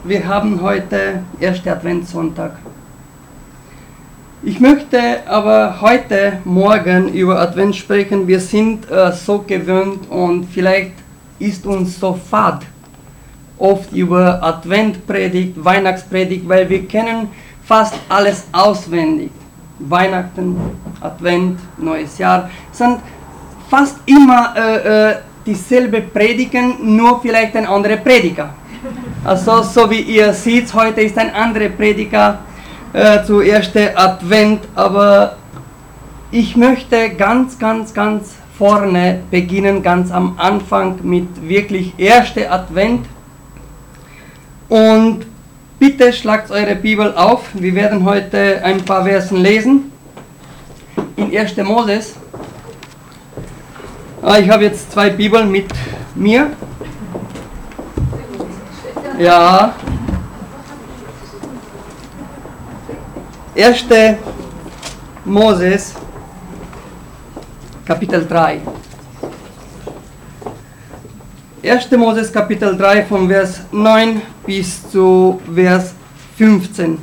Wir haben heute 1. Adventssonntag. Ich möchte aber heute Morgen über Advent sprechen. Wir sind so gewöhnt und vielleicht ist uns so fad oft über Adventpredigt, Weihnachtspredigt, weil wir kennen fast alles auswendig. Weihnachten, Advent, neues Jahr sind fast immer dieselbe Predigen, nur vielleicht ein anderer Prediger. Also so wie ihr seht, heute ist ein anderer Prediger zu 1. Advent, aber ich möchte ganz vorne beginnen, ganz am Anfang mit wirklich 1. Advent. Und bitte schlagt eure Bibel auf, wir werden heute ein paar Versen lesen. In 1. Moses. Ich habe jetzt 2 Bibeln mit mir. Ja. 1. Moses, Kapitel 3. 1. Moses, Kapitel 3, von Vers 9 bis zu Vers 15.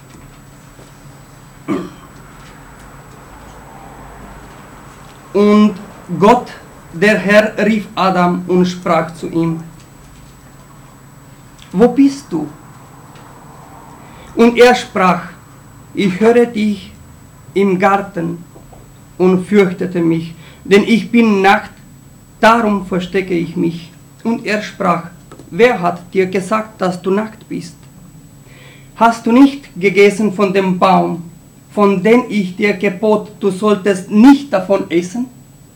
Und Gott, der Herr, rief Adam und sprach zu ihm: Wo bist du? Und er sprach: Ich höre dich im Garten und fürchtete mich, denn ich bin nackt, darum verstecke ich mich. Und er sprach: Wer hat dir gesagt, dass du nackt bist? Hast du nicht gegessen von dem Baum, von dem ich dir gebot, du solltest nicht davon essen?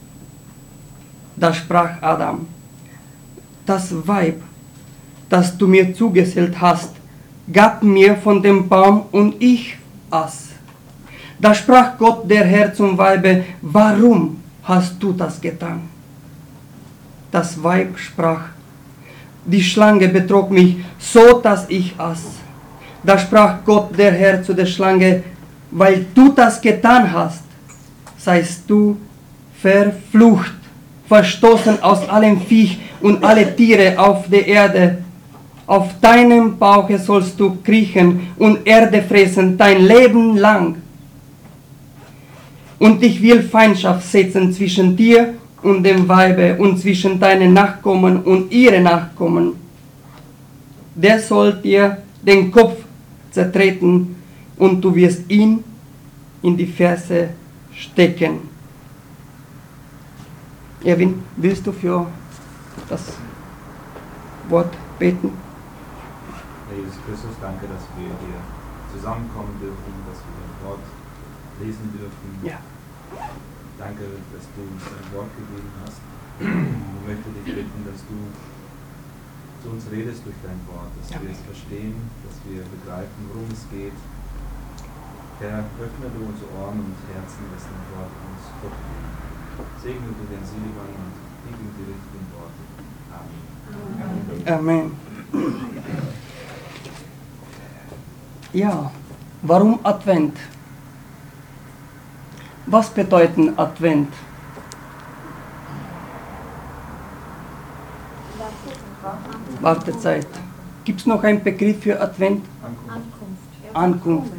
Da sprach Adam: Das Weib, das du mir zugesellt hast, gab mir von dem Baum und ich aß. Da sprach Gott, der Herr, zum Weibe: Warum hast du das getan? Das Weib sprach: Die Schlange betrog mich, so dass ich aß. Da sprach Gott, der Herr, zu der Schlange: Weil du das getan hast, seist du verflucht, verstoßen aus allem Viech und alle Tiere auf der Erde. Auf deinem Bauche sollst du kriechen und Erde fressen dein Leben lang. Und ich will Feindschaft setzen zwischen dir und dem Weibe und zwischen deinen Nachkommen und ihre Nachkommen. Der soll dir den Kopf zertreten und du wirst ihn in die Ferse stecken. Erwin, willst du für das Wort beten? Herr Jesus Christus, danke, dass wir hier zusammenkommen dürfen, dass wir dein Wort lesen dürfen. Ja. Danke, dass du uns dein Wort gegeben hast. Ich möchte dich bitten, dass du zu uns redest durch dein Wort, dass wir es verstehen, dass wir begreifen, worum es geht. Herr, öffne du unsere Ohren und Herzen, dass dein Wort uns fortgeht. Segne du den Seligmann und gib ihm die richtigen Worte. Amen. Amen. Ja, warum Advent? Was bedeutet Advent? Wartezeit. Gibt es noch einen Begriff für Advent? Ankunft.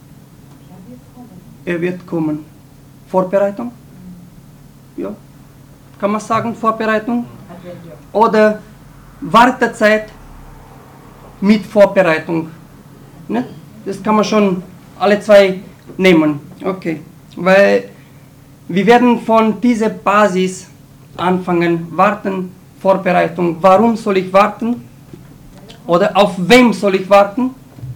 Er wird kommen. Vorbereitung? Ja. Kann man sagen Vorbereitung? Oder Wartezeit mit Vorbereitung? Ne? Das kann man schon alle 2 nehmen. Okay. Weil wir werden von dieser Basis anfangen. Warten, Vorbereitung. Warum soll ich warten? Oder auf wem soll ich warten?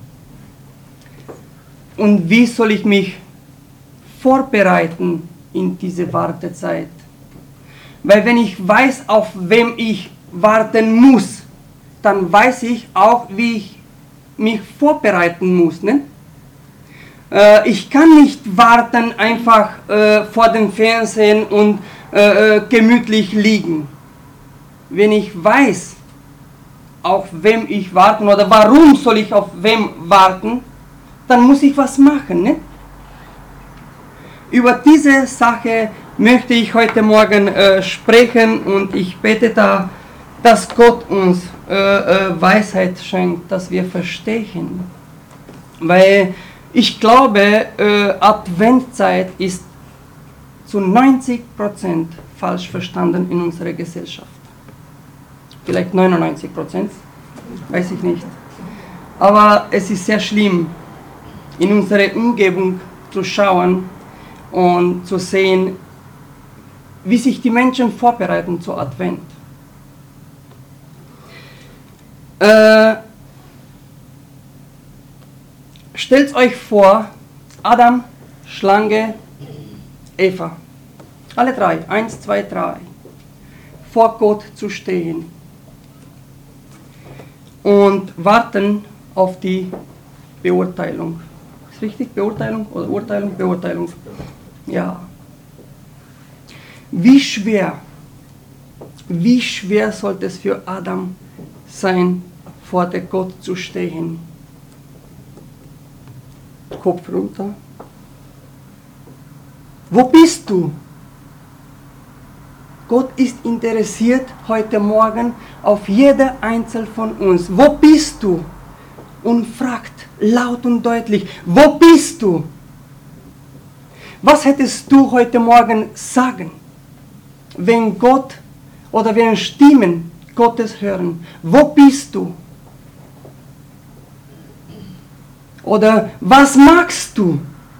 Und wie soll ich mich vorbereiten in diese Wartezeit? Weil wenn ich weiß, auf wem ich warten muss, dann weiß ich auch, wie ich mich vorbereiten muss. Ne? Ich kann nicht warten einfach vor dem Fernsehen und gemütlich liegen. Wenn ich weiß, auf wem ich warten oder warum soll ich auf wem warten, dann muss ich was machen. Ne? Über diese Sache möchte ich heute Morgen sprechen und ich bete da, dass Gott uns Weisheit schenkt, dass wir verstehen. Weil ich glaube, Adventzeit ist zu 90% falsch verstanden in unserer Gesellschaft. Vielleicht 99%, weiß ich nicht. Aber es ist sehr schlimm, in unsere Umgebung zu schauen und zu sehen, wie sich die Menschen vorbereiten zu Advent. Stellt euch vor, Adam, Schlange, Eva, alle drei, 1, 2, 3, vor Gott zu stehen und warten auf die Beurteilung. Ist richtig? Beurteilung oder Urteilung? Beurteilung. Ja. Wie schwer sollte es für Adam sein, vor der Gott zu stehen? Kopf runter. Wo bist du? Gott ist interessiert heute Morgen auf jeder Einzelne von uns. Wo bist du? Und fragt laut und deutlich, wo bist du? Was hättest du heute Morgen sagen, wenn Gott oder wenn Stimmen Gottes hören? Wo bist du? Oder was magst du?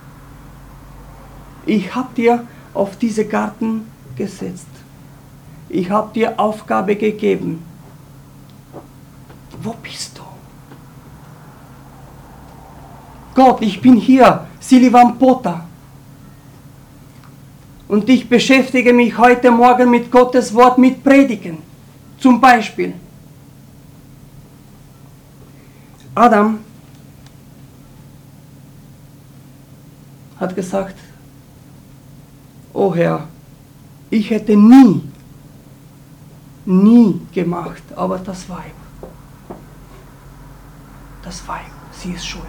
Ich habe dir auf diese Garten gesetzt. Ich habe dir Aufgabe gegeben. Wo bist du? Gott, ich bin hier, Silvan Pota. Und ich beschäftige mich heute Morgen mit Gottes Wort, mit Predigen. Zum Beispiel. Adam hat gesagt, oh Herr, ich hätte nie gemacht, aber das Weib, sie ist schuld.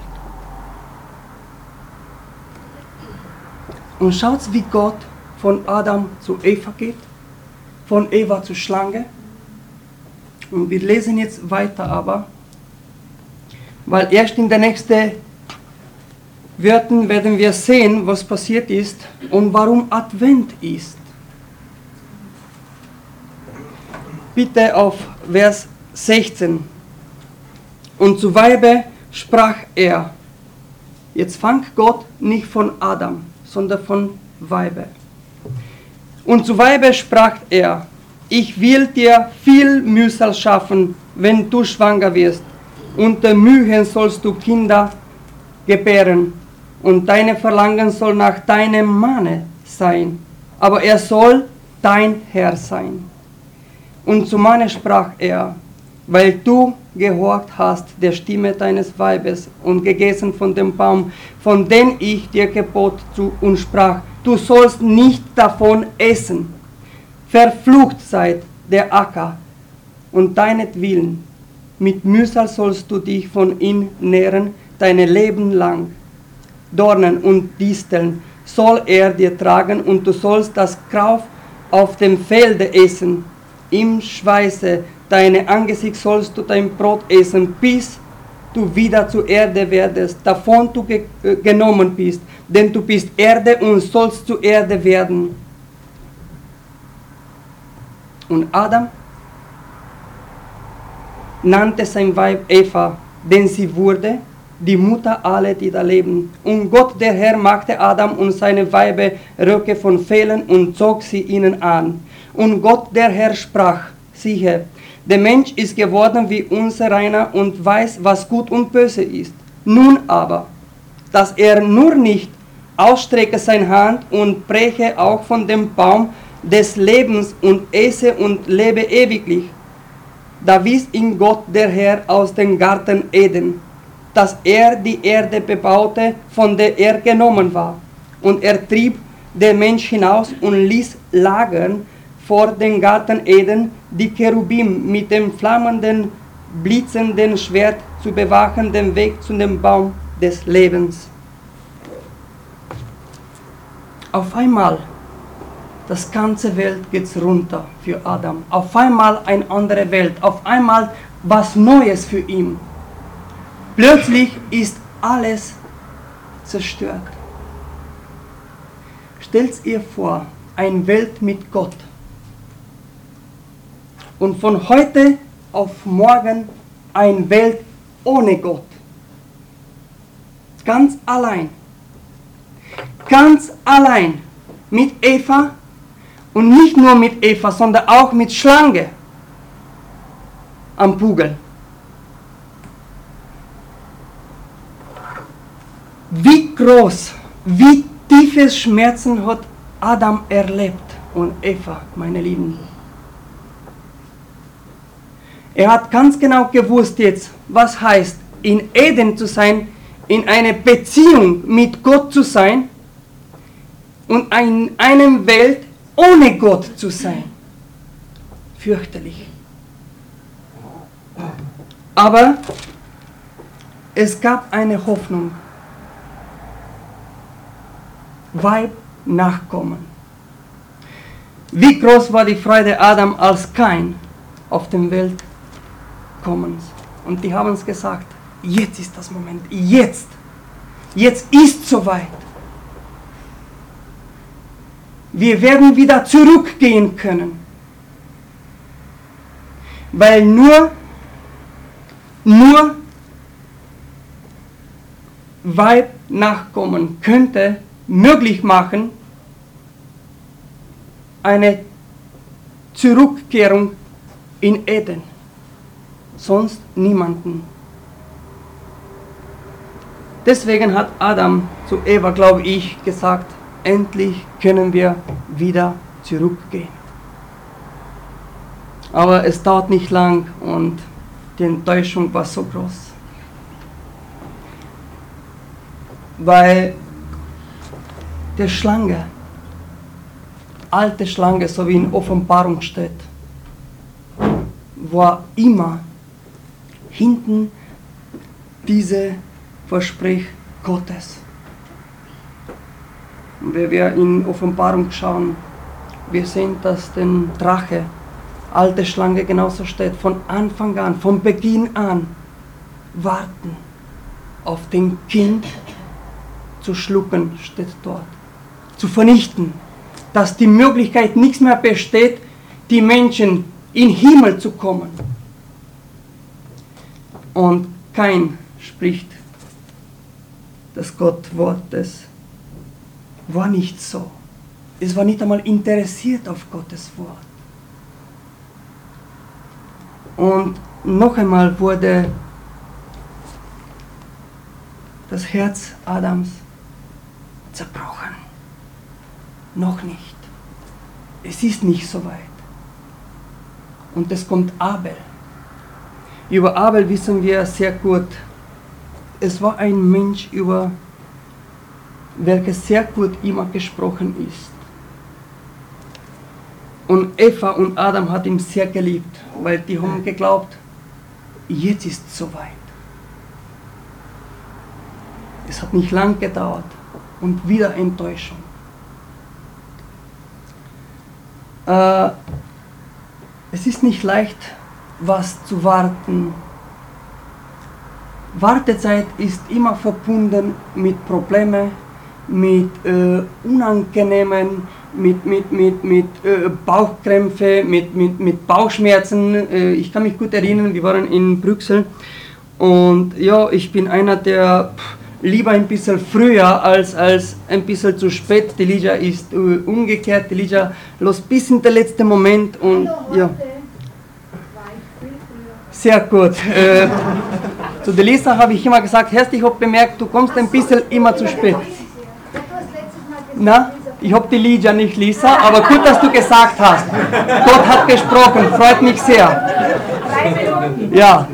Und schaut, wie Gott von Adam zu Eva geht, von Eva zur Schlange. Und wir lesen jetzt weiter aber, weil erst in den nächsten Wörtern werden wir sehen, was passiert ist und warum Advent ist. Bitte auf Vers 16. Und zu Weibe sprach er. Jetzt fängt Gott nicht von Adam, sondern von Weibe. Und zu Weibe sprach er, ich will dir viel Mühsal schaffen, wenn du schwanger wirst. Unter Mühen sollst du Kinder gebären, und deine Verlangen soll nach deinem Manne sein, aber er soll dein Herr sein. Und zu Manne sprach er, weil du gehorcht hast der Stimme deines Weibes und gegessen von dem Baum, von dem ich dir gebot und sprach, du sollst nicht davon essen. Verflucht sei der Acker und deinetwillen. Mit Mühsal sollst du dich von ihm nähren, dein Leben lang. Dornen und Disteln soll er dir tragen, und du sollst das Kraut auf dem Felde essen. Im Schweiße deine Angesicht sollst du dein Brot essen, bis du wieder zur Erde werdest, davon du genommen bist, denn du bist Erde und sollst zur Erde werden. Und Adam nannte sein Weib Eva, denn sie wurde die Mutter aller, die da leben. Und Gott, der Herr, machte Adam und seine Weiber Röcke von Fellen und zog sie ihnen an. Und Gott, der Herr, sprach, siehe, der Mensch ist geworden wie unsereiner und weiß, was gut und böse ist. Nun aber, dass er nur nicht ausstrecke seine Hand und breche auch von dem Baum des Lebens und esse und lebe ewiglich. Da wies ihn Gott, der Herr, aus dem Garten Eden, dass er die Erde bebaute, von der er genommen war. Und er trieb den Mensch hinaus und ließ lagern vor dem Garten Eden die Cherubim mit dem flammenden, blitzenden Schwert zu bewachen den Weg zu dem Baum des Lebens. Auf einmal, das ganze Welt geht runter für Adam. Auf einmal eine andere Welt. Auf einmal was Neues für ihn. Plötzlich ist alles zerstört. Stellt ihr vor, eine Welt mit Gott. Und von heute auf morgen eine Welt ohne Gott. Ganz allein. Ganz allein. Mit Eva. Und nicht nur mit Eva, sondern auch mit Schlange am Pugel. Wie groß, wie tiefe Schmerzen hat Adam erlebt und Eva, meine Lieben. Er hat ganz genau gewusst jetzt, was heißt, in Eden zu sein, in einer Beziehung mit Gott zu sein und in einer Welt ohne Gott zu sein. Fürchterlich. Aber es gab eine Hoffnung. Weib, Nachkommen. Wie groß war die Freude Adam als Kain auf der Welt kommens. Und die haben es gesagt, jetzt ist das Moment, jetzt ist soweit. Wir werden wieder zurückgehen können. Weil nur Weib Nachkommen könnte möglich machen, eine Zurückkehrung in Eden. Sonst niemanden. Deswegen hat Adam zu Eva, glaube ich, gesagt, endlich können wir wieder zurückgehen. Aber es dauert nicht lang und die Enttäuschung war so groß. Weil der Schlange, alte Schlange, so wie in Offenbarung steht, war immer hinten diese Versprech Gottes. Und wenn wir in Offenbarung schauen, wir sehen, dass der Drache, alte Schlange, genauso steht, von Anfang an, von Beginn an, warten auf den Kind zu schlucken, steht dort, zu vernichten, dass die Möglichkeit nichts mehr besteht, die Menschen in den Himmel zu kommen. Und Kain spricht das Gottwortes, war nicht so. Es war nicht einmal interessiert auf Gottes Wort. Und noch einmal wurde das Herz Adams zerbrochen. Noch nicht. Es ist nicht so weit. Und es kommt Abel. Über Abel wissen wir sehr gut. Es war ein Mensch, über welches sehr gut immer gesprochen ist. Und Eva und Adam hat ihn sehr geliebt, weil die haben geglaubt, jetzt ist es soweit. Es hat nicht lang gedauert und wieder Enttäuschung. Es ist nicht leicht, was zu warten. Wartezeit ist immer verbunden mit Problemen, mit Unangenehmen, mit Bauchkrämpfe, mit Bauchschmerzen. Ich kann mich gut erinnern, wir waren in Brüssel und ja, ich bin einer, der lieber ein bisschen früher als ein bisschen zu spät. Die Lydia ist umgekehrt, die Lydia los bis in den letzten Moment und ja. Sehr gut. Zu der Lisa habe ich immer gesagt, Herr, ich habe bemerkt, du kommst ein bisschen immer zu spät. Na, ich habe die Lydia, nicht Lisa, aber gut, dass du gesagt hast. Gott hat gesprochen, freut mich sehr. Ja.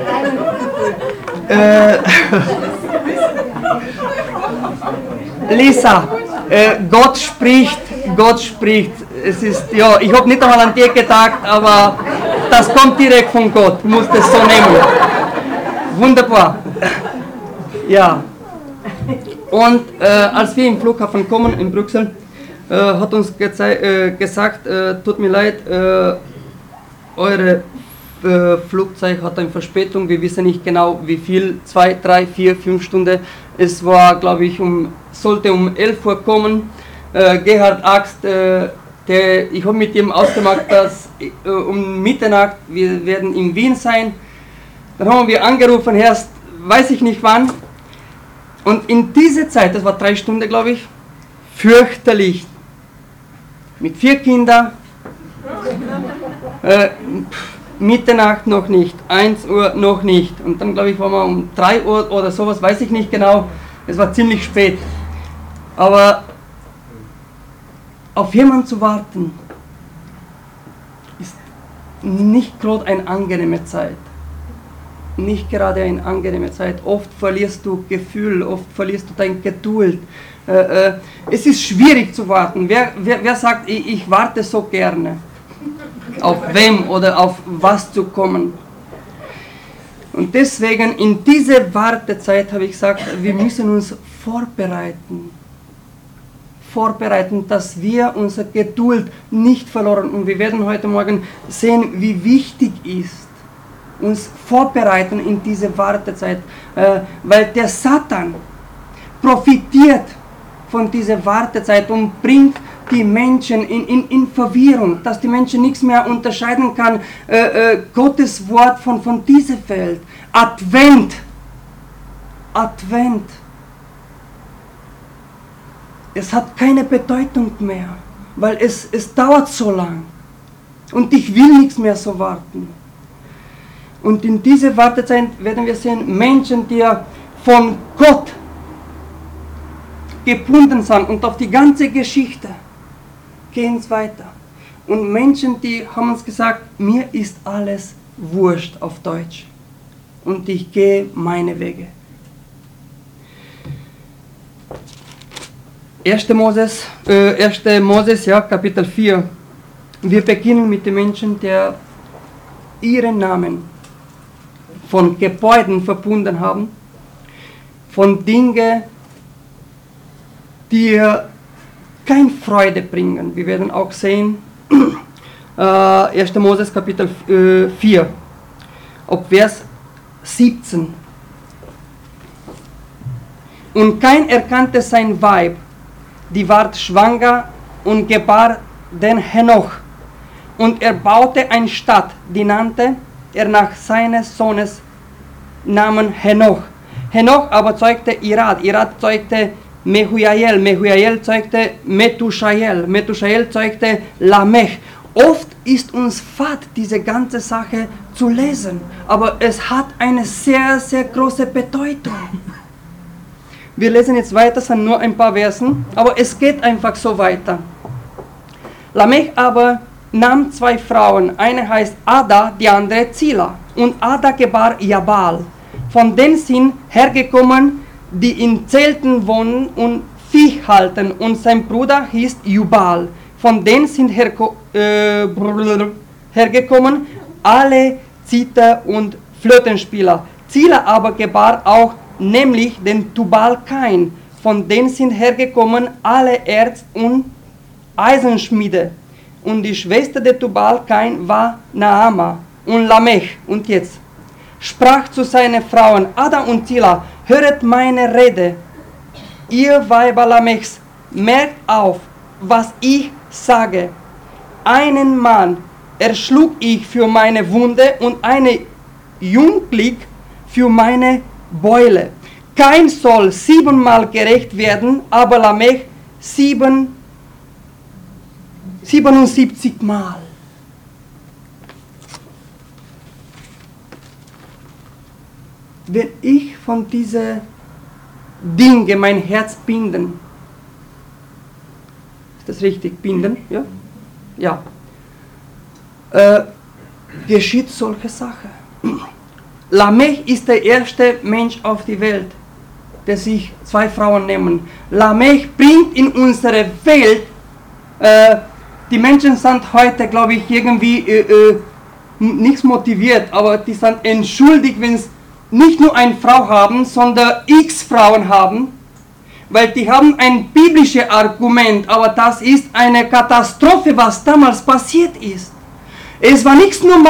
Lisa, Gott spricht. Es ist, ja, ich habe nicht einmal an dir gedacht, aber das kommt direkt von Gott, du musst es so nehmen. Wunderbar. Ja. Und als wir im Flughafen kommen in Brüssel, hat uns gesagt, tut mir leid, eure Flugzeug hat eine Verspätung, wir wissen nicht genau wie viel, 2, 3, 4, 5 Stunden. Es war, glaube ich, sollte um 11 Uhr kommen. Gerhard Axt, ich habe mit ihm ausgemacht, dass um Mitternacht wir werden in Wien sein. Dann haben wir angerufen, erst weiß ich nicht wann. Und in dieser Zeit, das war 3 Stunden, glaube ich, fürchterlich. Mit 4 Kindern. Mitternacht noch nicht, 1 Uhr noch nicht. Und dann, glaube ich, waren wir um 3 Uhr oder sowas, weiß ich nicht genau. Es war ziemlich spät. Aber auf jemanden zu warten, ist nicht gerade eine angenehme Zeit. Nicht gerade eine angenehme Zeit. Oft verlierst du Gefühl, oft verlierst du deine Geduld. Es ist schwierig zu warten. Wer sagt, ich warte so gerne? Auf wem oder auf was zu kommen? Und deswegen in dieser Wartezeit habe ich gesagt, wir müssen uns vorbereiten. Vorbereiten, dass wir unsere Geduld nicht verloren. Und wir werden heute Morgen sehen, wie wichtig ist, uns vorbereiten in diese Wartezeit. Weil der Satan profitiert von dieser Wartezeit und bringt die Menschen in Verwirrung, dass die Menschen nichts mehr unterscheiden kann, Gottes Wort von dieser Welt. Advent. Es hat keine Bedeutung mehr, weil es dauert so lang. Und ich will nichts mehr so warten. Und in dieser Wartezeit werden wir sehen, Menschen, die von Gott gebunden sind und auf die ganze Geschichte gehen es weiter. Und Menschen, die haben uns gesagt, mir ist alles wurscht auf Deutsch. Und ich gehe meine Wege. 1. Moses, ja, Kapitel 4. Wir beginnen mit den Menschen, die ihren Namen von Gebäuden verbunden haben, von Dingen, die keine Freude bringen. Wir werden auch sehen, 1. Moses Kapitel 4, ab Vers 17. Und kein erkannte sein Weib, die ward schwanger und gebar den Henoch. Und er baute eine Stadt, die nannte er nach seines Sohnes Namen Henoch. Henoch aber zeugte Irad, Irad zeugte Mehujael, Mehujael zeugte Metushael, Metushael zeugte Lamech. Oft ist uns fad, diese ganze Sache zu lesen, aber es hat eine sehr, sehr große Bedeutung. Wir lesen jetzt weiter, es sind nur ein paar Versen, aber es geht einfach so weiter. Lamech aber nahm 2 Frauen, eine heißt Ada, die andere Zila. Und Ada gebar Jabal. Von denen sind hergekommen, die in Zelten wohnen und Vieh halten. Und sein Bruder hieß Jubal. Von denen sind hergekommen alle Zither- und Flötenspieler. Zila aber gebar auch nämlich den Tubal-Kain. Von denen sind hergekommen alle Erz- und Eisenschmiede. Und die Schwester der Tubal-Kain war Naama. Und Lamech, und jetzt, sprach zu seinen Frauen, Ada und Zila, höret meine Rede. Ihr Weiber Lamechs, merkt auf, was ich sage. Einen Mann erschlug ich für meine Wunde und eine Jungling für meine Beule. Kein soll 7-mal gerecht werden, aber Lamech 77 Mal. Wenn ich von diesen Dingen mein Herz binden, ist das richtig, binden? Ja? Ja. Geschieht solche Sache. Lamech ist der erste Mensch auf der Welt, der sich 2 Frauen nehmen. Lamech bringt in unsere Welt, die Menschen sind heute, glaube ich, irgendwie nichts motiviert, aber die sind entschuldigt, wenn sie nicht nur eine Frau haben, sondern x Frauen haben, weil die haben ein biblisches Argument, aber das ist eine Katastrophe, was damals passiert ist. Es war nicht nur mal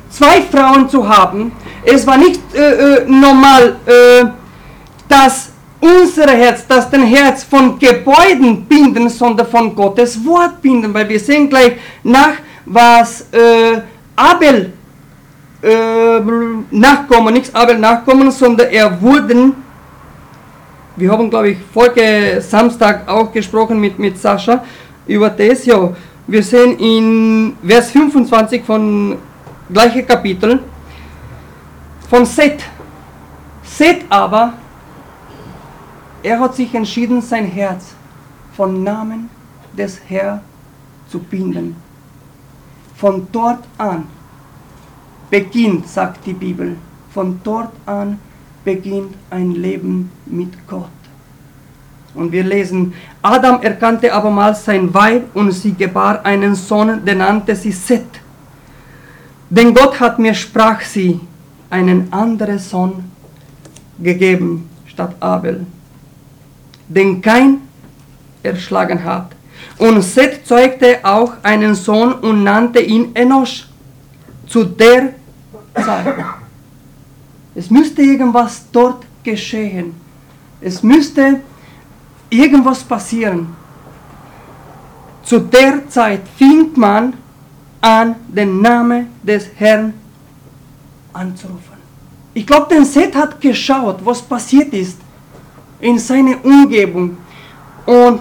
2 Frauen zu haben. Es war nicht normal, dass unser Herz, dass den Herz von Gebäuden binden, sondern von Gottes Wort binden, weil wir sehen gleich nach, was Abel Nachkommen, nicht Abel Nachkommen, sondern er wurden, wir haben glaube ich Folge Samstag auch gesprochen mit Sascha über das, ja, wir sehen in Vers 25 von gleiche Kapitel von Seth. Seth aber, er hat sich entschieden, sein Herz von Namen des Herrn zu binden. Von dort an beginnt, sagt die Bibel, von dort an beginnt ein Leben mit Gott. Und wir lesen, Adam erkannte abermals sein Weib und sie gebar einen Sohn, den nannte sie Seth. Denn Gott hat mir, sprach sie, einen anderen Sohn gegeben statt Abel, den Kain erschlagen hat. Und Seth zeugte auch einen Sohn und nannte ihn Enosch. Zu der Zeit. Es müsste irgendwas dort geschehen. Es müsste irgendwas passieren. Zu der Zeit fing man an, den Namen des Herrn anzurufen. Ich glaube, der Seth hat geschaut, was passiert ist in seiner Umgebung. Und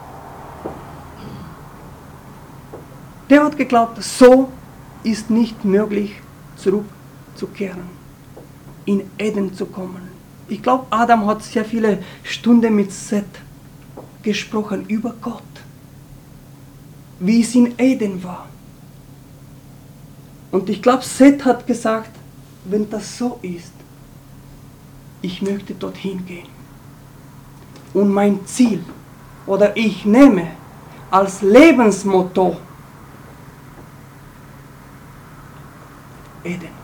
der hat geglaubt, so ist nicht möglich, zurückzukehren, in Eden zu kommen. Ich glaube, Adam hat sehr viele Stunden mit Seth gesprochen über Gott, wie es in Eden war. Und ich glaube, Seth hat gesagt, wenn das so ist, ich möchte dorthin gehen. Und mein Ziel, oder ich nehme als Lebensmotto Eden.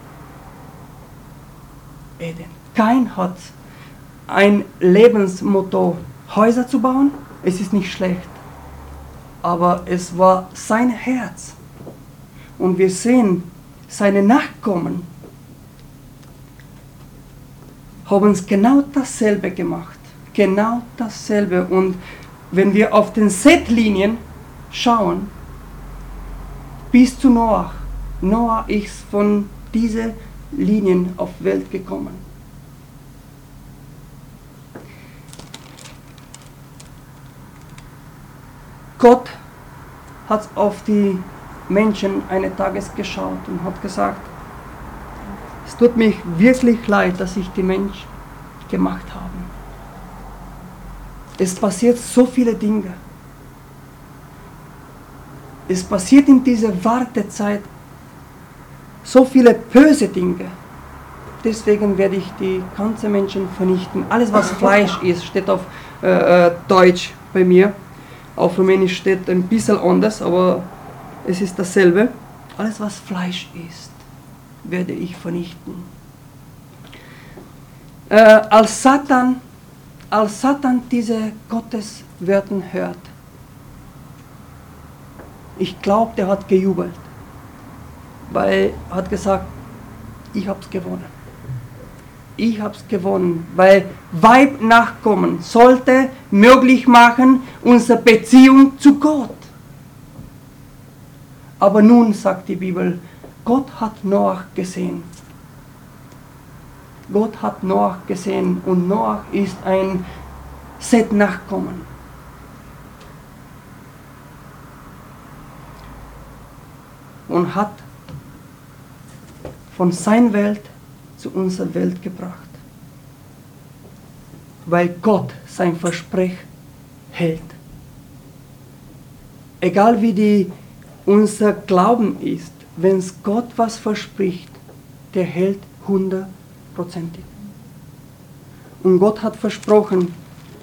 Eden. Kain hat ein Lebensmotto, Häuser zu bauen. Es ist nicht schlecht, aber es war sein Herz. Und wir sehen, seine Nachkommen haben es genau dasselbe gemacht. Genau dasselbe. Und wenn wir auf den Seth-Linien schauen, bis zu Noah. Noah ist von diesen Linien auf die Welt gekommen. Gott hat auf die Menschen eines Tages geschaut und hat gesagt, es tut mir wirklich leid, dass ich die Menschen gemacht habe. Es passiert so viele Dinge. Es passiert in dieser Wartezeit so viele böse Dinge. Deswegen werde ich die ganzen Menschen vernichten. Alles, was Fleisch ist, steht auf Deutsch bei mir. Auf Rumänisch steht ein bisschen anders, aber es ist dasselbe. Alles, was Fleisch ist, werde ich vernichten. Als Satan diese Gotteswörter hört, ich glaube, der hat gejubelt, weil er hat gesagt, ich habe es gewonnen. Ich habe es gewonnen, weil Weibnachkommen sollte möglich machen unsere Beziehung zu Gott. Aber nun, sagt die Bibel, Gott hat Noach gesehen. Gott hat Noach gesehen und Noach ist ein Seth-Nachkommen. Und hat von seiner Welt zu unserer Welt gebracht. Weil Gott sein Versprechen hält. Egal wie unser Glauben ist, wenn Gott was verspricht, der hält 100%. Und Gott hat versprochen,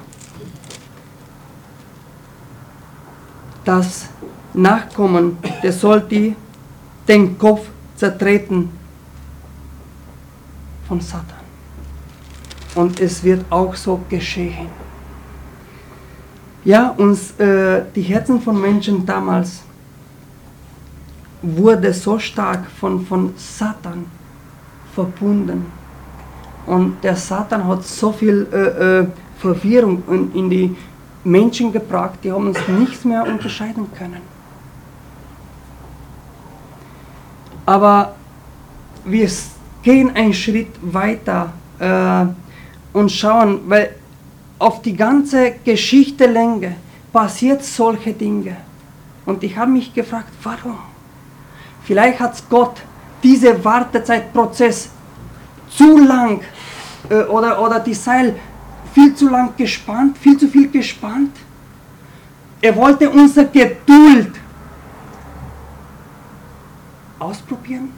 dass Nachkommen, der sollte den Kopf zertreten von Satan. Und es wird auch so geschehen. Ja, die Herzen von Menschen damals wurde so stark von Satan verbunden. Und der Satan hat so viel Verwirrung in die Menschen gebracht, die haben uns nichts mehr unterscheiden können. Aber wir gehen einen Schritt weiter und schauen, weil auf die ganze Geschichte Länge passiert solche Dinge. Und ich habe mich gefragt, warum? Vielleicht hat Gott diese Wartezeitprozess zu lang oder die Seil viel zu lang gespannt, viel zu viel gespannt. Er wollte unsere Geduld ausprobieren.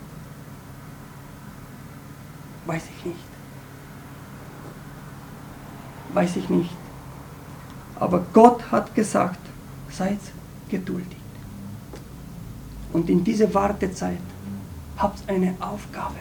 Weiß ich nicht. Weiß ich nicht. Aber Gott hat gesagt, seid geduldig. Und in dieser Wartezeit habt ihr eine Aufgabe.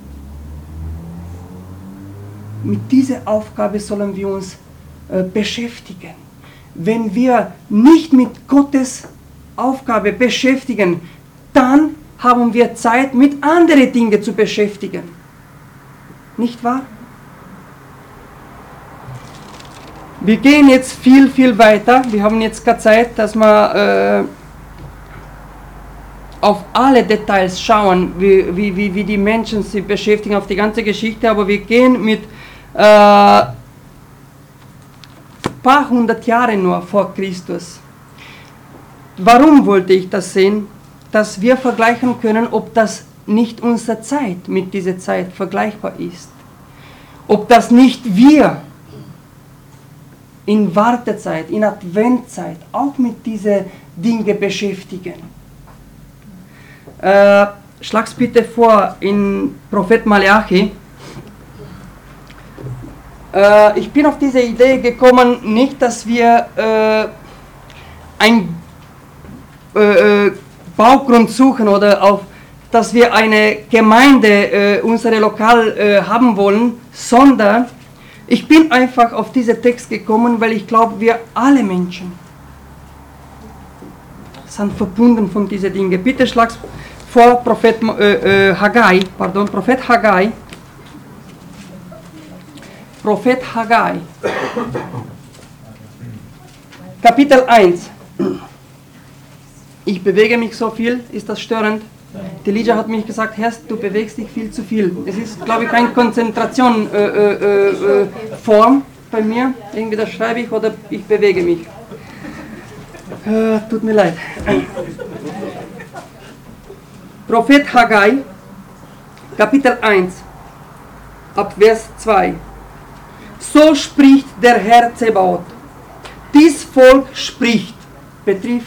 Mit dieser Aufgabe sollen wir uns beschäftigen. Wenn wir nicht mit Gottes Aufgabe beschäftigen, dann haben wir Zeit, mit anderen Dingen zu beschäftigen. Nicht wahr? Wir gehen jetzt viel weiter. Wir haben jetzt keine Zeit, dass wir auf alle Details schauen, wie die Menschen sich beschäftigen, auf die ganze Geschichte, aber wir gehen mit paar hundert Jahre nur vor Christus. Warum wollte ich das sehen? Dass wir vergleichen können, ob das nicht unsere Zeit mit dieser Zeit vergleichbar ist. Ob das nicht wir in Wartezeit, in Adventzeit auch mit diesen Dingen beschäftigen. Schlag's bitte vor in Prophet Malachi. Ich bin auf diese Idee gekommen, nicht, dass wir ein Baugrund suchen oder dass wir eine Gemeinde, unsere Lokal haben wollen, sondern ich bin einfach auf diesen Text gekommen, weil ich glaube, wir alle Menschen sind verbunden von diesen Dingen. Bitte schlag's vor, Prophet Haggai, Prophet Haggai, Kapitel 1. Ich bewege mich so viel, ist das störend? Die Lydia hat mich gesagt, Herr, du bewegst dich viel zu viel. Es ist, glaube ich, keine Konzentration Form bei mir. Entweder schreibe ich oder ich bewege mich. Tut mir leid. Prophet Haggai, Kapitel 1, ab Vers 2. So spricht der Herr Zebaoth. Dies Volk spricht, betrifft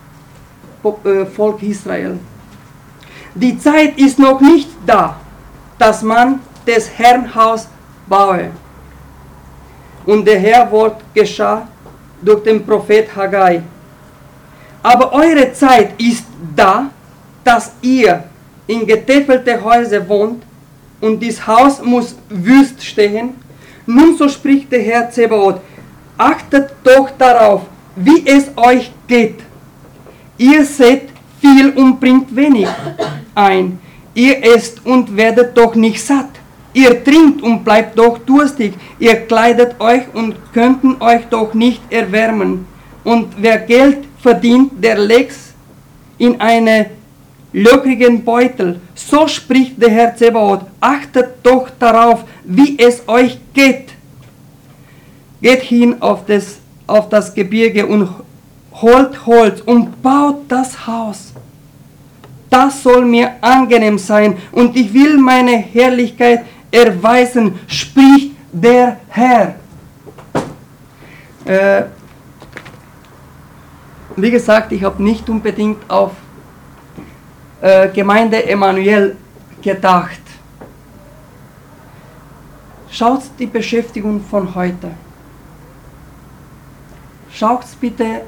Volk Israel. Die Zeit ist noch nicht da, dass man des Herrn Haus baue. Und der Herrwort geschah durch den Prophet Haggai. Aber eure Zeit ist da, dass ihr in getäfelte Häuser wohnt, und dieses Haus muss wüst stehen. Nun so spricht der Herr Zebaoth, achtet doch darauf, wie es euch geht. Ihr seht viel und bringt wenig ein. Ihr esst und werdet doch nicht satt. Ihr trinkt und bleibt doch durstig. Ihr kleidet euch und könnt euch doch nicht erwärmen. Und wer Geld verdient, der legt's in eine löchrigen Beutel. So spricht der Herr Zebaoth, achtet doch darauf, wie es euch geht. Geht hin auf das Gebirge und holt Holz und baut das Haus. Das soll mir angenehm sein und ich will meine Herrlichkeit erweisen, spricht der Herr. Wie gesagt, ich habe nicht unbedingt auf Gemeinde Emanuel gedacht. Schaut die Beschäftigung von heute. Schaut bitte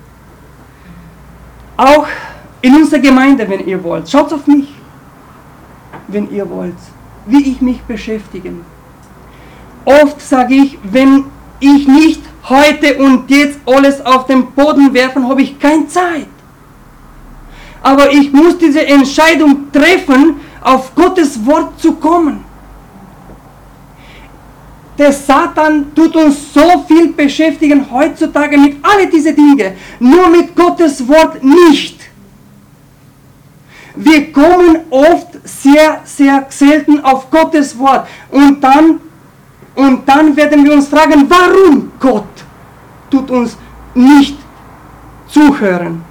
auch in unserer Gemeinde, wenn ihr wollt. Schaut auf mich, wenn ihr wollt, wie ich mich beschäftige. Oft sage ich, wenn ich nicht heute und jetzt alles auf den Boden werfen, habe ich keine Zeit. Aber ich muss diese Entscheidung treffen, auf Gottes Wort zu kommen. Der Satan tut uns so viel beschäftigen heutzutage mit all diese Dinge, nur mit Gottes Wort nicht. Wir kommen oft sehr, sehr selten auf Gottes Wort und dann werden wir uns fragen, warum Gott tut uns nicht zuhören.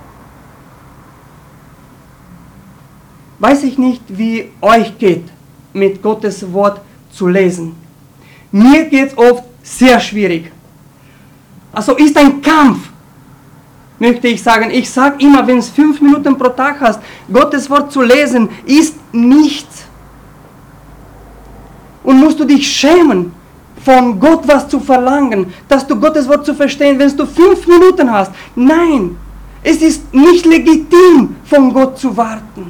Weiß ich nicht, wie euch geht, mit Gottes Wort zu lesen. Mir geht es oft sehr schwierig. Also ist ein Kampf, möchte ich sagen. Ich sage immer, wenn es 5 Minuten pro Tag hast, Gottes Wort zu lesen, ist nichts. Und musst du dich schämen, von Gott was zu verlangen, dass du Gottes Wort zu verstehen, wenn du 5 Minuten hast. Nein, es ist nicht legitim, von Gott zu warten.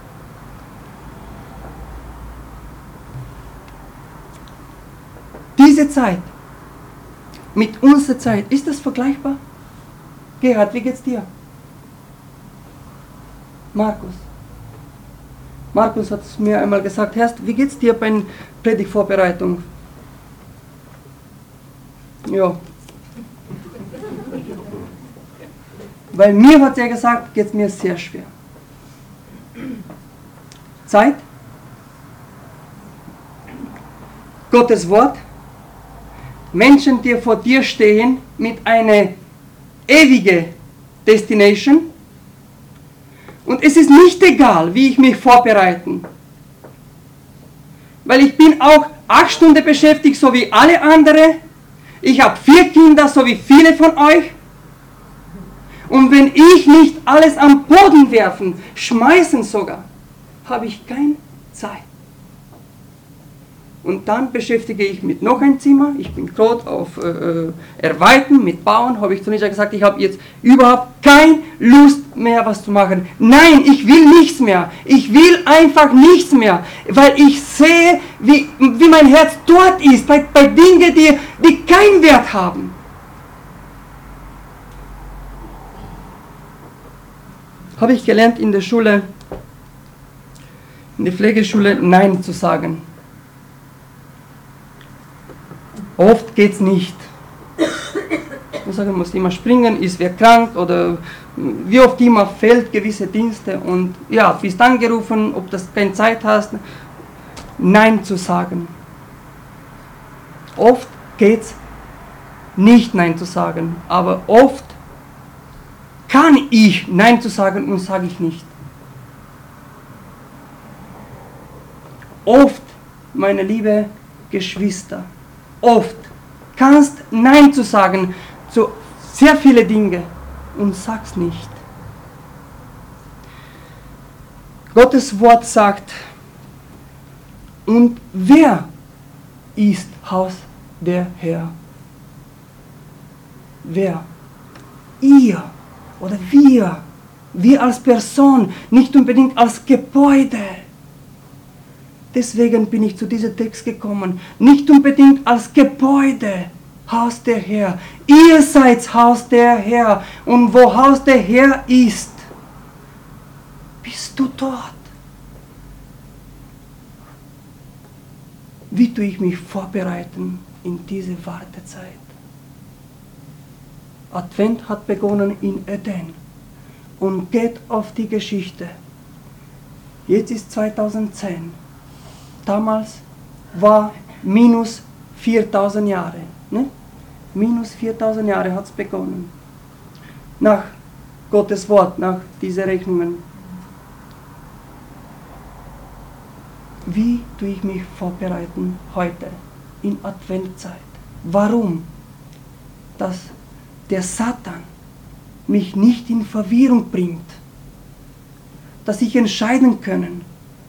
Diese Zeit, mit unserer Zeit, ist das vergleichbar? Gerhard, wie geht's dir? Markus hat es mir einmal gesagt, Herr, wie geht's dir bei der Predigtvorbereitung? Ja. Weil mir hat er gesagt, geht es mir sehr schwer. Zeit, Gottes Wort, Menschen, die vor dir stehen mit einer ewigen Destination. Und es ist nicht egal, wie ich mich vorbereite. Weil ich bin auch 8 Stunden beschäftigt, so wie alle anderen. Ich habe 4 Kinder, so wie viele von euch. Und wenn ich nicht alles am Boden werfen, schmeißen sogar, habe ich keine Zeit. Und dann beschäftige ich mich mit noch ein Zimmer. Ich bin gerade auf Erweitern, mit Bauen, habe ich zu Nisha gesagt, ich habe jetzt überhaupt keine Lust mehr, was zu machen. Nein, ich will nichts mehr. Ich will einfach nichts mehr, weil ich sehe, wie mein Herz dort ist, bei Dingen, die keinen Wert haben. Habe ich gelernt in der Schule, in der Pflegeschule, Nein zu sagen. Oft geht es nicht. Ich sage, man muss immer springen, ist wer krank oder wie oft immer fehlt gewisse Dienste und ja, bist angerufen, ob du keine Zeit hast, Nein zu sagen. Oft geht es nicht Nein zu sagen, aber oft kann ich Nein zu sagen und sage ich nicht. Oft, meine liebe Geschwister, oft kannst Nein zu sagen zu sehr vielen Dingen und sag's nicht. Gottes Wort sagt, und wer ist Haus der Herr? Wer? Ihr oder wir als Person, nicht unbedingt als Gebäude. Deswegen bin ich zu diesem Text gekommen. Nicht unbedingt als Gebäude, Haus der Herr. Ihr seid Haus der Herr. Und wo Haus der Herr ist, bist du dort. Wie tue ich mich vorbereiten in diese Wartezeit? Advent hat begonnen in Eden und geht auf die Geschichte. Jetzt ist 2010. Damals war minus 4000 Jahre. Ne? Minus 4000 Jahre hat es begonnen. Nach Gottes Wort, nach diesen Rechnungen. Wie tue ich mich vorbereiten heute in Adventzeit? Warum? Dass der Satan mich nicht in Verwirrung bringt. Dass ich entscheiden kann,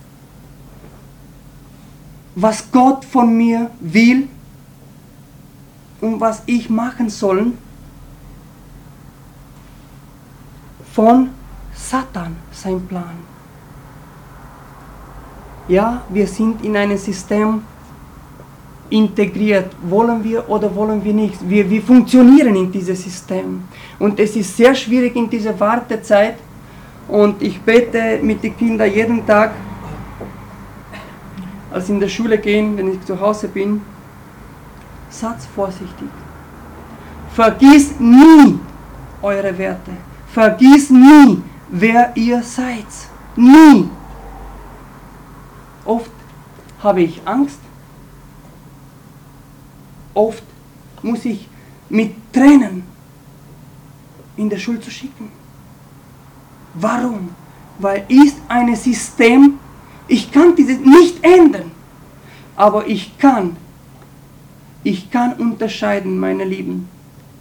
was Gott von mir will und was ich machen soll, von Satan sein Plan. Ja, wir sind in einem System integriert, wollen wir oder wollen wir nicht. Wir funktionieren in diesem System. Und es ist sehr schwierig in dieser Wartezeit, Und ich bete mit den Kindern jeden Tag, als sie in der Schule gehen, wenn ich zu Hause bin, seid vorsichtig. Vergiss nie eure Werte. Vergiss nie, wer ihr seid. Nie. Oft habe ich Angst. Oft muss ich mit Tränen in der Schule zu schicken. Warum? Weil ist ein System, ich kann dieses nicht ändern, aber ich kann unterscheiden, meine Lieben.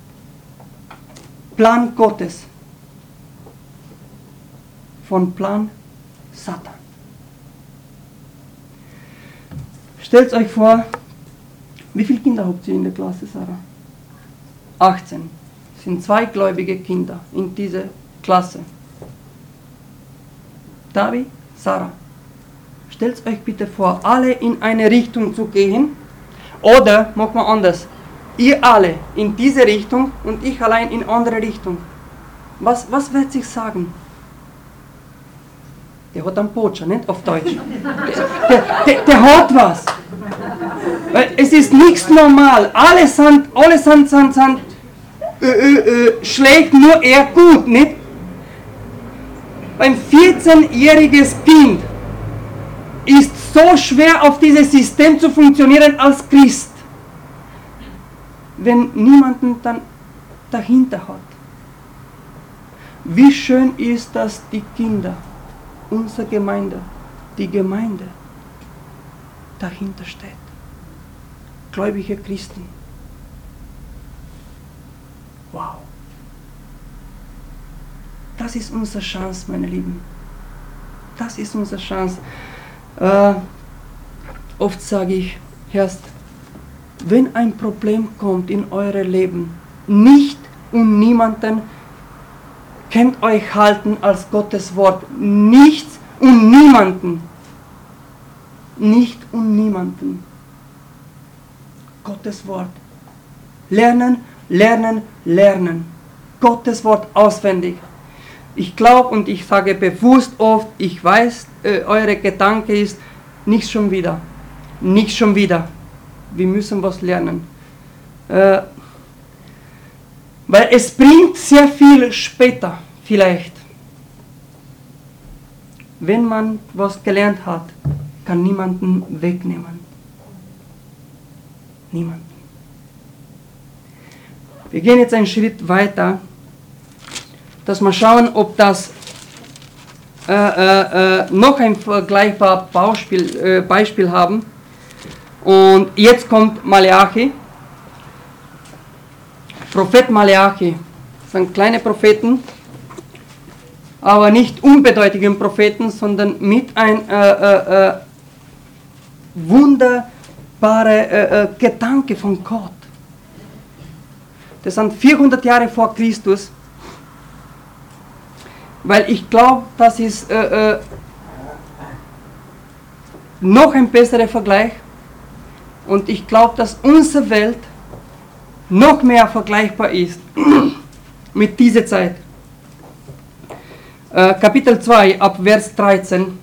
Plan Gottes von Plan Satan. Stellt euch vor, wie viele Kinder habt ihr in der Klasse, Sarah? 18. Es sind 2 gläubige Kinder in dieser Klasse. David, Sarah. Stellt euch bitte vor, alle in eine Richtung zu gehen. Oder, machen wir anders, ihr alle in diese Richtung und ich allein in andere Richtung. Was wird sich sagen? Der hat einen Potscher, nicht auf Deutsch. Der hat was. Weil es ist nichts normal. Alle sind schlecht, nur er gut, nicht? Ein 14-jähriges Kind ist so schwer auf dieses System zu funktionieren als Christ, wenn niemanden dann dahinter hat. Wie schön ist, dass die Kinder, unsere Gemeinde, die Gemeinde dahinter steht. Gläubige Christen. Wow. Das ist unsere Chance, meine Lieben. Das ist unsere Chance. Oft sage ich, Herrst, wenn ein Problem kommt in euer Leben, nicht und niemanden könnt euch halten als Gottes Wort. Nichts und niemanden. Nicht und niemanden. Gottes Wort. Lernen, lernen, lernen. Gottes Wort auswendig. Ich glaube und ich sage bewusst oft, ich weiß, eure Gedanke ist, nicht schon wieder. Nicht schon wieder. Wir müssen was lernen. Weil es bringt sehr viel später, vielleicht. Wenn man was gelernt hat, kann niemanden wegnehmen. Niemanden. Wir gehen jetzt einen Schritt weiter, dass wir schauen, ob das noch ein vergleichbares Beispiel haben. Und jetzt kommt Maleachi. Prophet Maleachi. Das sind kleine Propheten, aber nicht unbedeutigen Propheten, sondern mit ein wunderbare Gedanke von Gott. Das sind 400 Jahre vor Christus. Weil ich glaube, das ist noch ein besserer Vergleich. Und ich glaube, dass unsere Welt noch mehr vergleichbar ist mit dieser Zeit. Kapitel 2, ab Vers 13.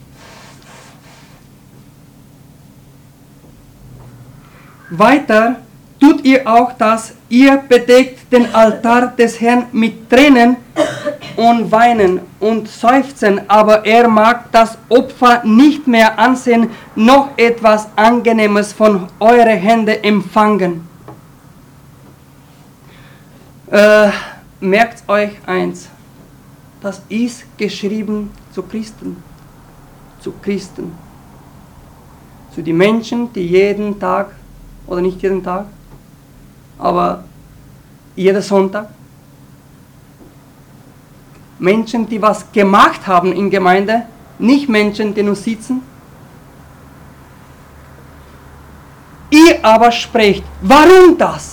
Weiter tut ihr auch das, ihr bedeckt den Altar des Herrn mit Tränen und Weinen und Seufzen, aber er mag das Opfer nicht mehr ansehen, noch etwas Angenehmes von euren Händen empfangen. Merkt euch eins, das ist geschrieben zu Christen, zu Christen, zu den Menschen, die jeden Tag, oder nicht jeden Tag, aber jeden Sonntag, Menschen, die was gemacht haben in Gemeinde, nicht Menschen, die nur sitzen. Ihr aber sprecht, warum das?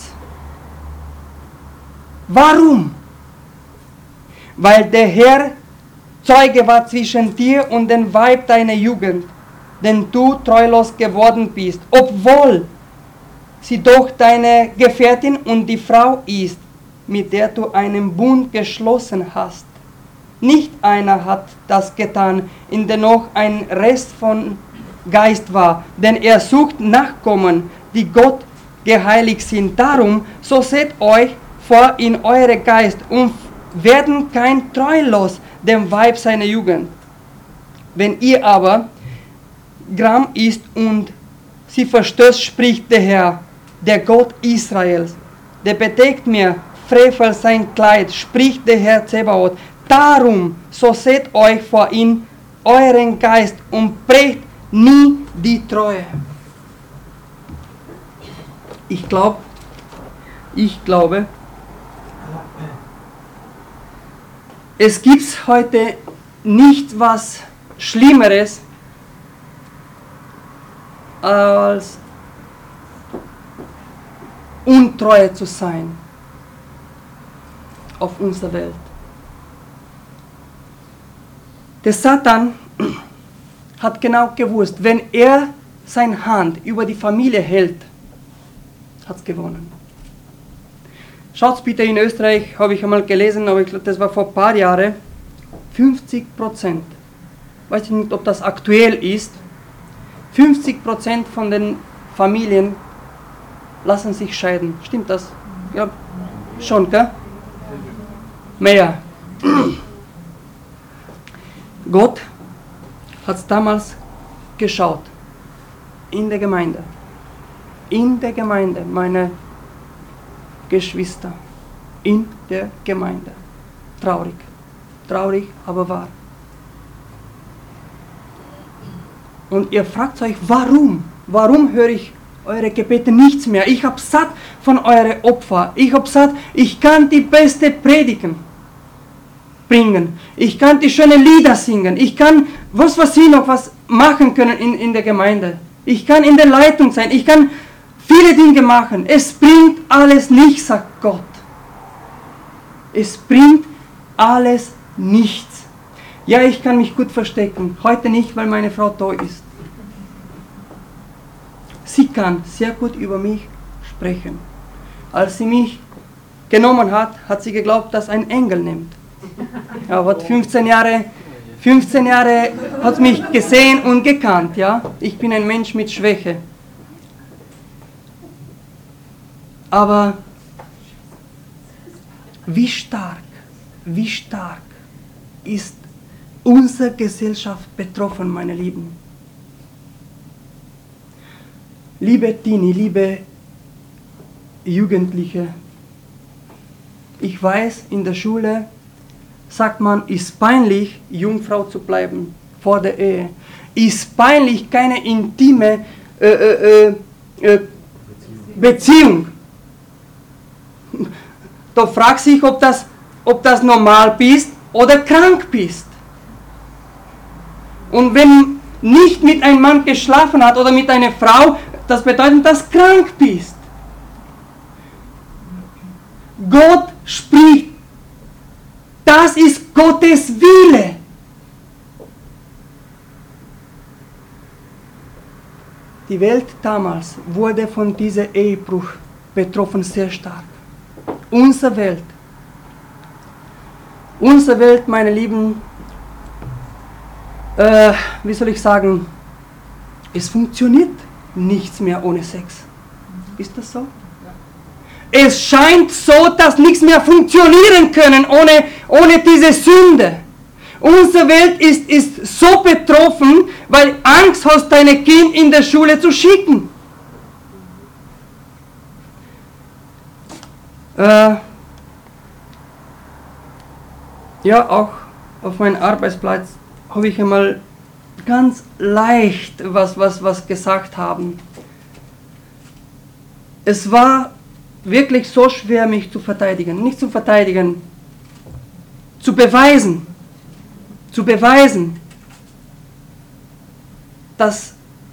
Warum? Weil der Herr Zeuge war zwischen dir und dem Weib deiner Jugend, denn du treulos geworden bist, obwohl sie doch deine Gefährtin und die Frau ist, mit der du einen Bund geschlossen hast. Nicht einer hat das getan, in dem noch ein Rest von Geist war, denn er sucht Nachkommen, die Gott geheiligt sind. Darum, so seht euch vor in eure Geist und werden kein treulos dem Weib seiner Jugend. Wenn ihr aber Gram ist und sie verstößt, spricht der Herr, der Gott Israels, der bedeckt mir Frevel sein Kleid, spricht der Herr Zebaoth. Darum, so seht euch vor in euren Geist und brecht nie die Treue. Ich glaube, es gibt heute nicht was Schlimmeres als untreue zu sein auf unserer Welt. Der Satan hat genau gewusst, wenn er seine Hand über die Familie hält, hat es gewonnen. Schaut bitte, in Österreich habe ich einmal gelesen, aber ich glaube, das war vor ein paar Jahren, 50%, weiß ich nicht, ob das aktuell ist, 50% von den Familien lassen sich scheiden. Stimmt das? Ja, schon, gell? Mehr. Gott hat es damals geschaut. In der Gemeinde. In der Gemeinde, meine Geschwister. In der Gemeinde. Traurig. Traurig, aber wahr. Und ihr fragt euch, warum? Warum höre ich eure Gebete nichts mehr? Ich habe satt von euren Opfern. Ich habe satt, ich kann die beste Predigen bringen. Ich kann die schönen Lieder singen. Ich kann, was Sie noch was machen können in der Gemeinde. Ich kann in der Leitung sein. Ich kann viele Dinge machen. Es bringt alles nichts, sagt Gott. Es bringt alles nichts. Ja, ich kann mich gut verstecken. Heute nicht, weil meine Frau da ist. Sie kann sehr gut über mich sprechen. Als sie mich genommen hat, hat sie geglaubt, dass ein Engel nimmt. Aber 15 Jahre hat mich gesehen und gekannt. Ja? Ich bin ein Mensch mit Schwäche. Aber wie stark ist unsere Gesellschaft betroffen, meine Lieben. Liebe Teenie, liebe Jugendliche, ich weiß, in der Schule sagt man, ist peinlich, Jungfrau zu bleiben vor der Ehe. Ist peinlich, keine intime Beziehung. Da fragt sich, ob das normal bist oder krank bist. Und wenn nicht mit einem Mann geschlafen hat oder mit einer Frau, das bedeutet, dass du krank bist. Gott spricht. Das ist Gottes Wille. Die Welt damals wurde von diesem Ehebruch betroffen sehr stark. Unsere Welt, meine Lieben, wie soll ich sagen, es funktioniert nichts mehr ohne Sex. Ist das so? Es scheint so, dass nichts mehr funktionieren können ohne diese Sünde. Unsere Welt ist so betroffen, weil Angst hast, deine Kind in der Schule zu schicken. Ja, auch auf meinem Arbeitsplatz habe ich einmal ganz leicht was gesagt haben. Es war wirklich so schwer, mich zu verteidigen. Nicht zu verteidigen, zu beweisen, dass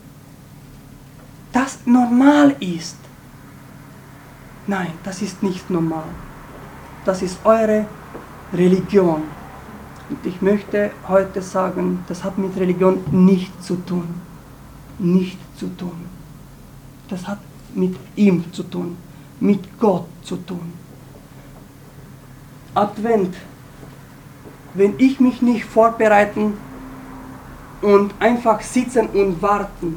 das normal ist. Nein, das ist nicht normal. Das ist eure Religion. Und ich möchte heute sagen, das hat mit Religion nichts zu tun. Nichts zu tun. Das hat mit ihm zu tun. Mit Gott zu tun. Advent wenn ich mich nicht vorbereiten und einfach sitzen und warten,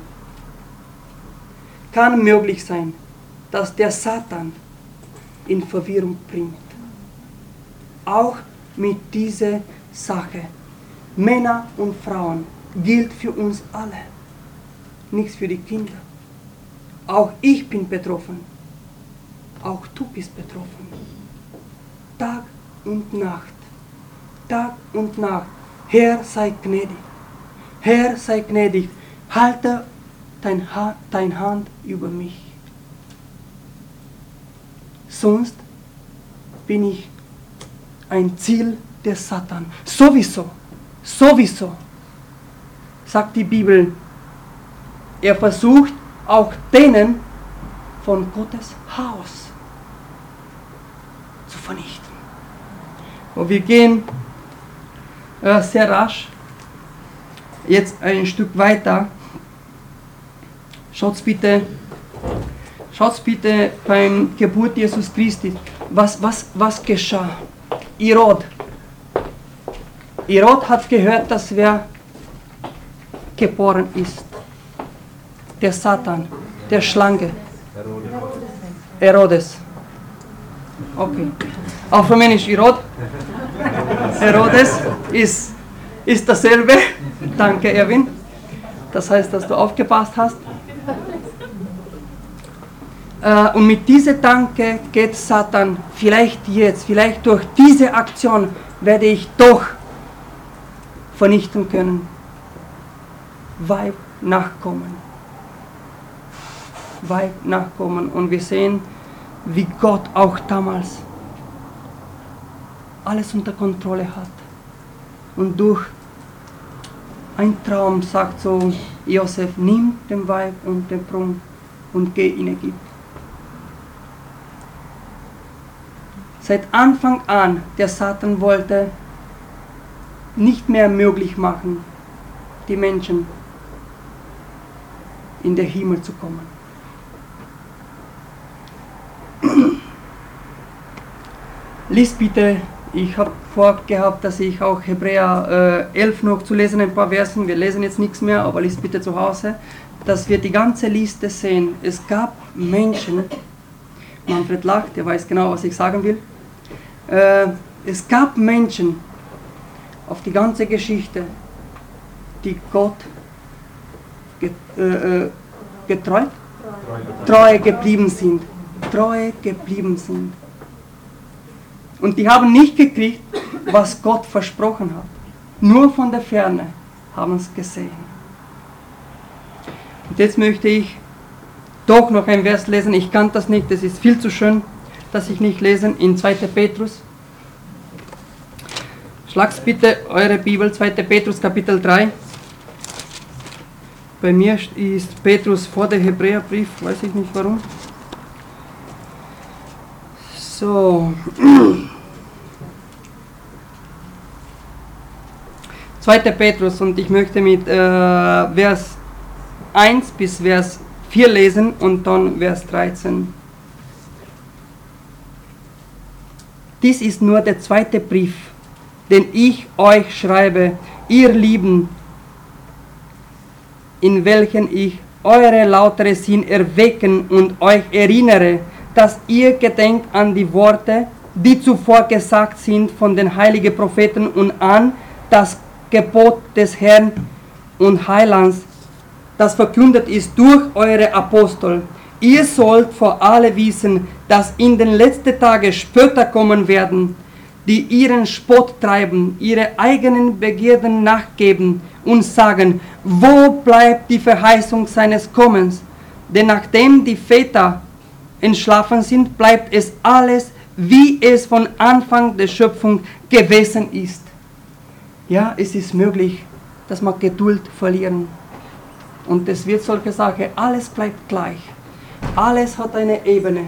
kann möglich sein, dass der Satan in Verwirrung bringt. Auch mit dieser Sache. Männer und Frauen gilt für uns alle, nichts für die Kinder. Auch ich bin betroffen. Auch du bist betroffen. Tag und Nacht. Tag und Nacht. Herr, sei gnädig. Herr, sei gnädig. Halte deine Hand über mich. Sonst bin ich ein Ziel des Satan. Sowieso. Sagt die Bibel. Er versucht auch denen von Gottes Haus zu vernichten. Und wir gehen sehr rasch jetzt ein Stück weiter. Schaut bitte beim Geburt Jesus Christi, was geschah. Herod hat gehört, dass wer geboren ist. Der Satan, der Schlange. Herodes. Okay. Auf Rumänisch Herod. Herodes ist dasselbe. Danke, Erwin. Das heißt, dass du aufgepasst hast. Und mit dieser Danke geht Satan, vielleicht durch diese Aktion werde ich doch vernichten können. Weib nachkommen. Und wir sehen, wie Gott auch damals alles unter Kontrolle hat. Und durch einen Traum sagt so Josef, nimm den Weib und den Prunk und geh in Ägypten. Seit Anfang an, der Satan wollte nicht mehr möglich machen, die Menschen in den Himmel zu kommen. Lies bitte, ich habe vorgehabt, dass ich auch Hebräer 11 noch zu lesen, ein paar Versen, wir lesen jetzt nichts mehr, aber lies bitte zu Hause, dass wir die ganze Liste sehen. Es gab Menschen, Manfred lacht, der weiß genau, was ich sagen will, es gab Menschen auf die ganze Geschichte, die Gott treu geblieben sind. Und die haben nicht gekriegt, was Gott versprochen hat. Nur von der Ferne haben es gesehen. Und jetzt möchte ich doch noch ein Vers lesen. Ich kann das nicht, das ist viel zu schön, dass ich nicht lesen. In 2. Petrus. Schlagt bitte eure Bibel, 2. Petrus Kapitel 3. Bei mir ist Petrus vor der Hebräerbrief, weiß ich nicht warum. So. 2. Petrus, und ich möchte mit Vers 1 bis Vers 4 lesen und dann Vers 13. Dies ist nur der zweite Brief, den ich euch schreibe, ihr Lieben, in welchen ich eure lautere Sinn erwecken und euch erinnere, dass ihr gedenkt an die Worte, die zuvor gesagt sind von den heiligen Propheten und an das Gebot des Herrn und Heilands, das verkündet ist durch eure Apostel. Ihr sollt vor alle wissen, dass in den letzten Tagen Spötter kommen werden, die ihren Spott treiben, ihre eigenen Begierden nachgeben und sagen, wo bleibt die Verheißung seines Kommens? Denn nachdem die Väter entschlafen sind, bleibt es alles, wie es von Anfang der Schöpfung gewesen ist. Ja, es ist möglich, dass wir Geduld verlieren. Und es wird solche Sachen, alles bleibt gleich. Alles hat eine Ebene.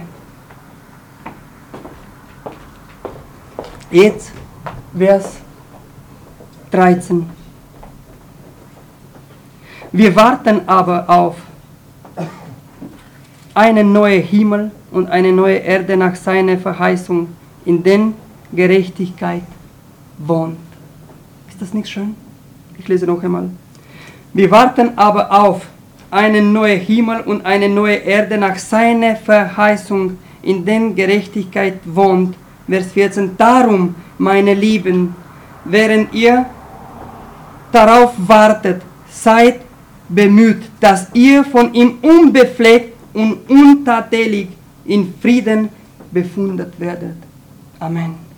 Jetzt Vers 13. Wir warten aber auf einen neuen Himmel und eine neue Erde nach seiner Verheißung, in denen Gerechtigkeit wohnt. Ist das nicht schön? Ich lese noch einmal. Wir warten aber auf einen neuen Himmel und eine neue Erde nach seiner Verheißung, in dem Gerechtigkeit wohnt. Vers 14. Darum, meine Lieben, während ihr darauf wartet, seid bemüht, dass ihr von ihm unbefleckt und untadelig in Frieden befunden werdet. Amen.